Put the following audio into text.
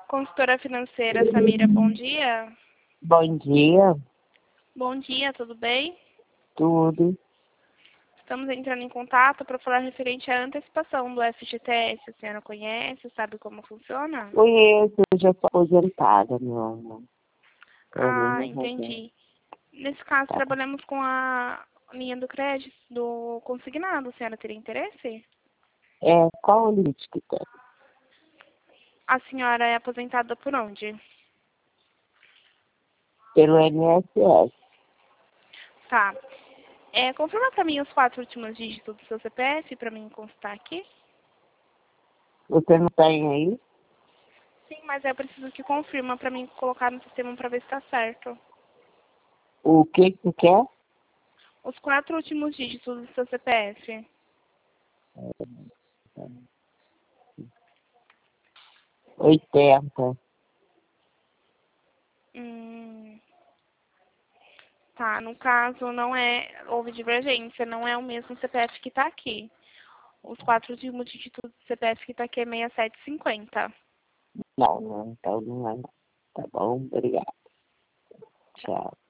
Consultora financeira Samira, bom dia. Bom dia, Bom dia, tudo bem? tudo. Estamos entrando em contato para falar referente à antecipação do FGTS. A senhora conhece, sabe como funciona? Conheço, eu já sou aposentada, meu amor. Eu nem Ah, me arrependo. entendi. Nesse caso, Tá. trabalhamos com a linha do crédito do consignado. A senhora teria interesse? Qual o limite que tem? A senhora é aposentada por onde? Pelo INSS. Tá. Confirma para mim os 4 últimos dígitos do seu CPF para mim constar aqui. Você não tem aí? Sim, mas eu preciso que confirma para mim colocar no sistema para ver se está certo. O que que quer? Os 4 últimos dígitos do seu CPF. 80. Tá, no caso não houve divergência, não é o mesmo CPF que está aqui. Os 4 últimos dígitos do CPF que está aqui é 6750. Não, então não é não. Tá bom, obrigado. Tchau.